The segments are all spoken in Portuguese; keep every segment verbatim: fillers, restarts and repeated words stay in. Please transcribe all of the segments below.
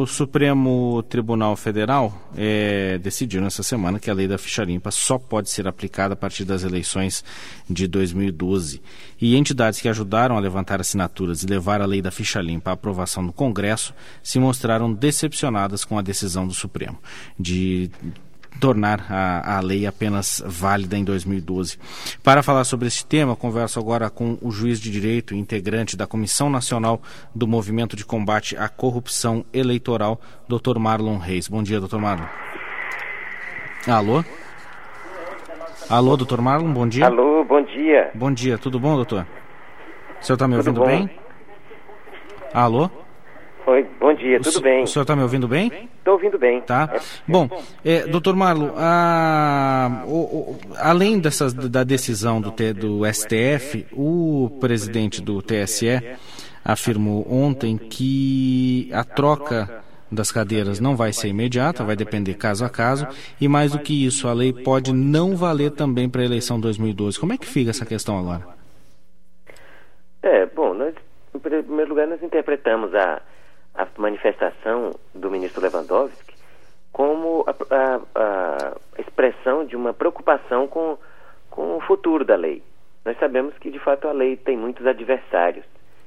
Supremo Tribunal Federal é, decidiu nessa semana que a lei da ficha limpa só pode ser aplicada a partir das eleições de dois mil e doze. E entidades que ajudaram a levantar assinaturas e levar a lei da ficha limpa à aprovação no Congresso se mostraram decepcionadas com a decisão do Supremo de tornar a, a lei apenas válida em dois mil e doze. Para falar sobre esse tema, converso agora com o juiz de direito e integrante da Comissão Nacional do Movimento de Combate à Corrupção Eleitoral, doutor Marlon Reis. Bom dia, doutor Marlon. Alô? Alô, doutor Marlon, bom dia. Alô, bom dia. Bom dia, tudo bom, doutor? O senhor está me ouvindo bom. bem? Alô? Oi, bom dia, tudo o, bem. O senhor está me ouvindo bem? Estou ouvindo bem. Tá. Bom, é, doutor Marlon, a, o, o, além dessas, da decisão do, T, do S T F, o presidente do T S E afirmou ontem que a troca das cadeiras não vai ser imediata, vai depender caso a caso, e mais do que isso, a lei pode não valer também para a eleição dois mil e doze. Como é que fica essa questão agora? É, bom, nós, em primeiro lugar, nós interpretamos a a manifestação do ministro Lewandowski como a, a, a expressão de uma preocupação com, com o futuro da lei. Nós sabemos que, de fato, a lei tem muitos adversários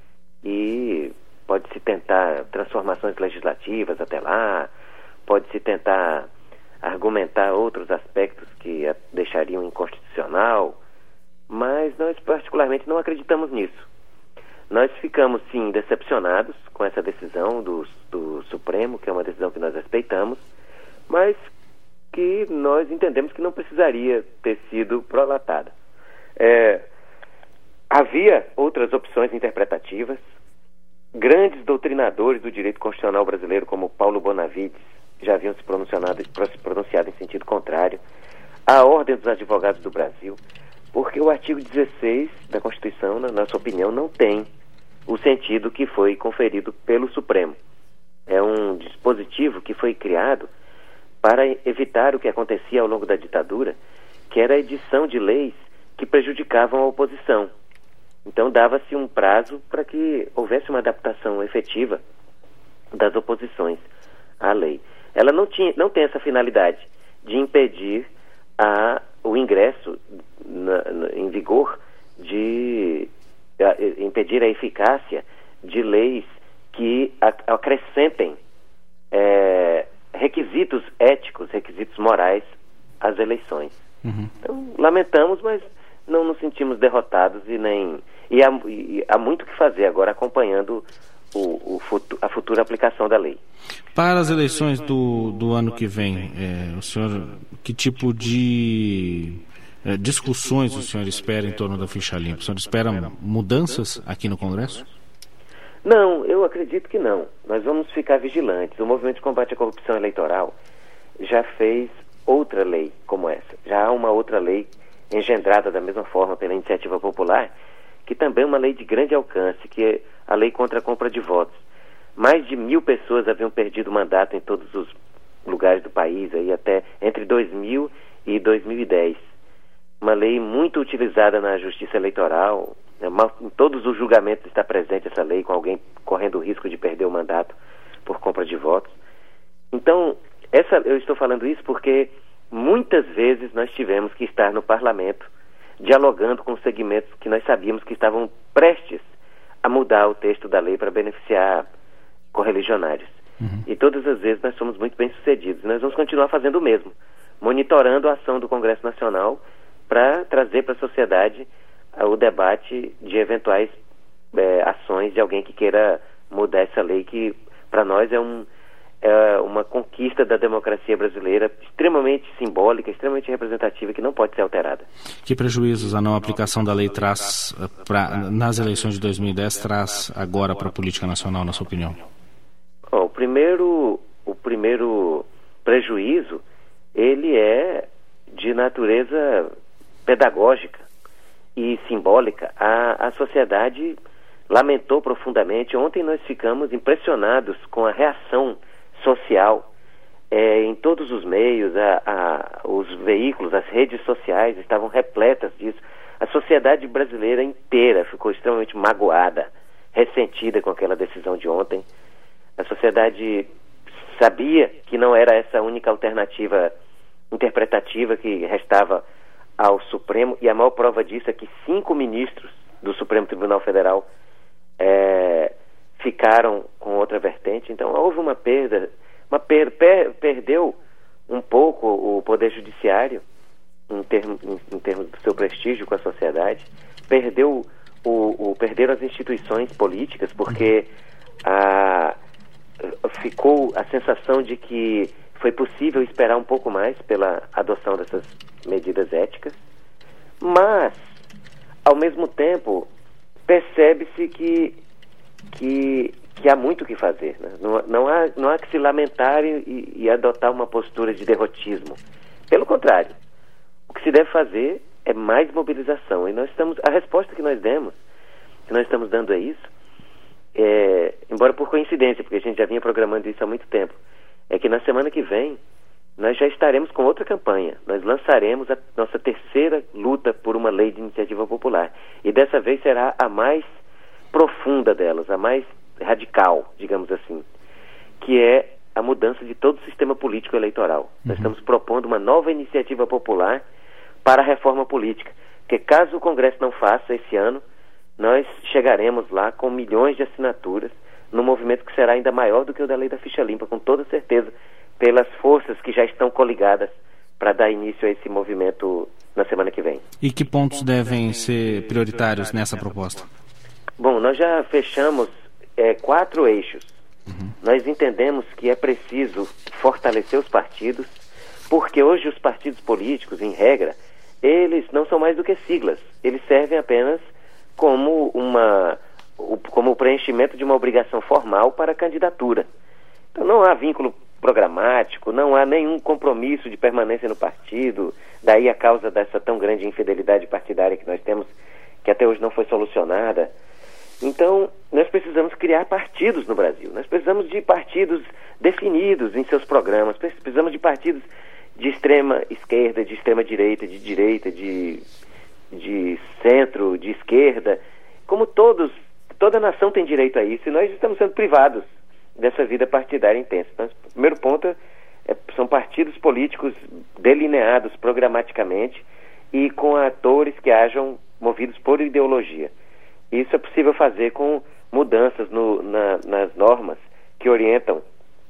e pode-se tentar transformações legislativas até lá, pode-se tentar argumentar outros aspectos que a deixariam inconstitucional, mas nós, particularmente, não acreditamos nisso. Nós ficamos, sim, decepcionados com essa decisão do, do Supremo, que é uma decisão que nós respeitamos, mas que nós entendemos que não precisaria ter sido prolatada. É, havia outras opções interpretativas. Grandes doutrinadores do direito constitucional brasileiro, como Paulo Bonavides, já haviam se pronunciado, se pronunciado em sentido contrário. A Ordem dos Advogados do Brasil, porque o artigo dezesseis da Constituição, na nossa opinião, não tem o sentido que foi conferido pelo Supremo. É um dispositivo que foi criado para evitar o que acontecia ao longo da ditadura, que era a edição de leis que prejudicavam a oposição. Então dava-se um prazo para que houvesse uma adaptação efetiva das oposições à lei. Ela não, tinha, não tem essa finalidade de impedir a, o ingresso na, na, em vigor de a, impedir a eficácia de leis que a, acrescentem é, requisitos éticos, requisitos morais às eleições. Uhum. Então, lamentamos, mas não nos sentimos derrotados e nem e há, e há muito o que fazer agora acompanhando o, o futu, a futura aplicação da lei. Para as eleições do, do ano que vem, é, o senhor, que tipo de é, discussões o senhor espera em torno da ficha limpa? O senhor espera mudanças aqui no Congresso? Não, eu acredito que não. Nós vamos ficar vigilantes. O Movimento de Combate à Corrupção Eleitoral já fez outra lei como essa. Já há uma outra lei engendrada da mesma forma pela Iniciativa Popular, que também é uma lei de grande alcance, que é a lei contra a compra de votos. Mais de mil pessoas haviam perdido o mandato em todos os lugares do país, aí até entre dois mil e dois mil e dez. Uma lei muito utilizada na justiça eleitoral. Em todos os julgamentos está presente essa lei, com alguém correndo o risco de perder o mandato por compra de votos. Então, essa, eu estou falando isso porque muitas vezes nós tivemos que estar no parlamento dialogando com segmentos que nós sabíamos que estavam prestes a mudar o texto da lei para beneficiar correligionários. Uhum. E todas as vezes nós somos muito bem-sucedidos. Nós vamos continuar fazendo o mesmo, monitorando a ação do Congresso Nacional para trazer para a sociedade uh, o debate de eventuais uh, ações de alguém que queira mudar essa lei, que para nós é, um, é uma conquista da democracia brasileira extremamente simbólica, extremamente representativa, que não pode ser alterada. Que prejuízos a não aplicação da lei traz pra, nas eleições de dois mil e dez traz agora para a política nacional, na sua opinião? Bom, o primeiro, o primeiro prejuízo, ele é de natureza pedagógica e simbólica. A, a sociedade lamentou profundamente. Ontem nós ficamos impressionados com a reação social é, em todos os meios. A, a, os veículos, as redes sociais estavam repletas disso. A sociedade brasileira inteira ficou extremamente magoada, ressentida com aquela decisão de ontem. A sociedade sabia que não era essa a única alternativa interpretativa que restava ao Supremo, e a maior prova disso é que cinco ministros do Supremo Tribunal Federal é, ficaram com outra vertente. Então houve uma perda, uma per, per, perdeu um pouco o Poder Judiciário em, termo, em, em termos do seu prestígio com a sociedade, perdeu o, o, perderam as instituições políticas, porque a, ficou a sensação de que foi possível esperar um pouco mais pela adoção dessas medidas éticas, mas, ao mesmo tempo, percebe-se que, que, que há muito o que fazer, né? Não, não, há, não há que se lamentar e, e adotar uma postura de derrotismo. Pelo contrário, o que se deve fazer é mais mobilização. E nós estamos, a resposta que nós demos, que nós estamos dando é isso, é, embora por coincidência, porque a gente já vinha programando isso há muito tempo, é que na semana que vem nós já estaremos com outra campanha. Nós lançaremos a nossa terceira luta por uma lei de iniciativa popular. E dessa vez será a mais profunda delas, a mais radical, digamos assim, que é a mudança de todo o sistema político eleitoral. Uhum. Nós estamos propondo uma nova iniciativa popular para a reforma política, porque caso o Congresso não faça esse ano, nós chegaremos lá com milhões de assinaturas num movimento que será ainda maior do que o da Lei da Ficha Limpa, com toda certeza, pelas forças que já estão coligadas para dar início a esse movimento na semana que vem. E que pontos devem ser prioritários nessa proposta? Bom, nós já fechamos é, quatro eixos. Uhum. Nós entendemos que é preciso fortalecer os partidos, porque hoje os partidos políticos, em regra, eles não são mais do que siglas. Eles servem apenas como uma... como o preenchimento de uma obrigação formal para a candidatura. Então não há vínculo programático, não há nenhum compromisso de permanência no partido, daí a causa dessa tão grande infidelidade partidária que nós temos, que até hoje não foi solucionada. Então, nós precisamos criar partidos no Brasil, nós precisamos de partidos definidos em seus programas, precisamos de partidos de extrema esquerda, de extrema direita, de direita, de, de centro, de esquerda, como todos. Toda nação tem direito a isso e nós estamos sendo privados dessa vida partidária intensa. Então, o primeiro ponto é, são partidos políticos delineados programaticamente e com atores que hajam movidos por ideologia. Isso é possível fazer com mudanças no, na, nas normas que orientam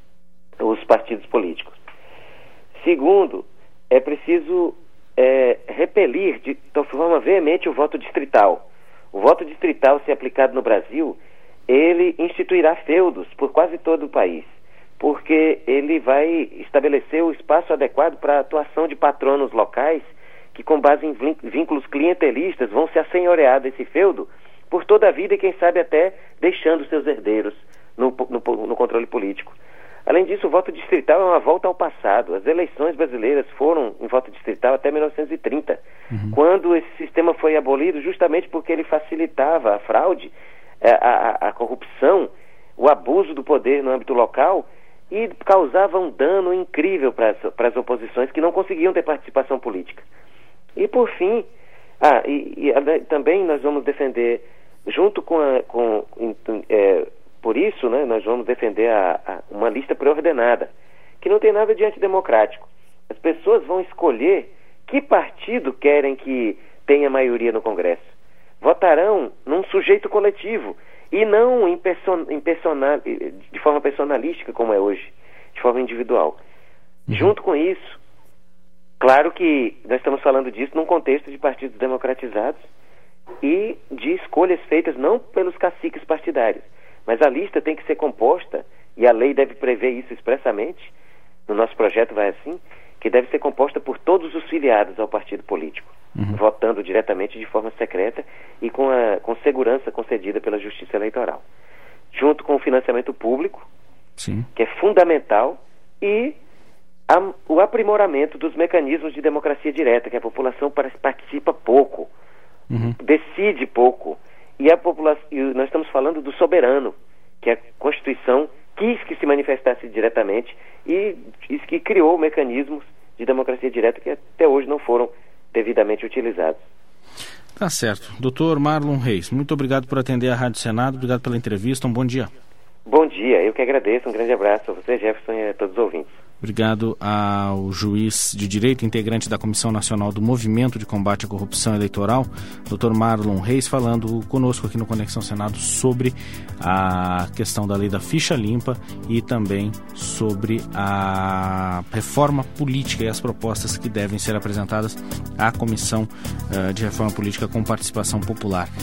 os partidos políticos. Segundo, é preciso é, repelir de, de forma veemente o voto distrital. O voto distrital, se aplicado no Brasil, ele instituirá feudos por quase todo o país, porque ele vai estabelecer o espaço adequado para a atuação de patronos locais que, com base em vínculos clientelistas, vão se assenhorear desse feudo por toda a vida e, quem sabe, até deixando seus herdeiros no, no, no controle político. Além disso, o voto distrital é uma volta ao passado. As eleições brasileiras foram em voto distrital até mil novecentos e trinta, uhum. quando esse sistema foi abolido justamente porque ele facilitava a fraude, a, a, a corrupção, o abuso do poder no âmbito local e causava um dano incrível para as oposições que não conseguiam ter participação política. E, por fim, ah, e, e também nós vamos defender, junto com a... Com, é, por isso, né, nós vamos defender a, a, uma lista pré-ordenada, que não tem nada de antidemocrático. As pessoas vão escolher que partido querem que tenha maioria no Congresso. Votarão num sujeito coletivo e não em person, em personal, de forma personalística, como é hoje, de forma individual. Uhum. Junto com isso, claro que nós estamos falando disso num contexto de partidos democratizados e de escolhas feitas não pelos caciques partidários, mas a lista tem que ser composta, e a lei deve prever isso expressamente, no nosso projeto vai assim, que deve ser composta por todos os filiados ao partido político, uhum. votando diretamente de forma secreta e com, a, com segurança concedida pela Justiça Eleitoral. Junto com o financiamento público, Sim. que é fundamental, e a, o aprimoramento dos mecanismos de democracia direta, que a população participa pouco, uhum. decide pouco, e a população, e nós estamos falando do soberano, que a Constituição quis que se manifestasse diretamente e, e que criou mecanismos de democracia direta que até hoje não foram devidamente utilizados. Tá certo. doutor Marlon Reis, muito obrigado por atender a Rádio Senado, obrigado pela entrevista, um bom dia. Bom dia, eu que agradeço. Um grande abraço a você, Jefferson, e a todos os ouvintes. Obrigado ao juiz de direito, integrante da Comissão Nacional do Movimento de Combate à Corrupção Eleitoral, doutor Marlon Reis, falando conosco aqui no Conexão Senado sobre a questão da lei da ficha limpa e também sobre a reforma política e as propostas que devem ser apresentadas à Comissão uh, de Reforma Política com participação popular.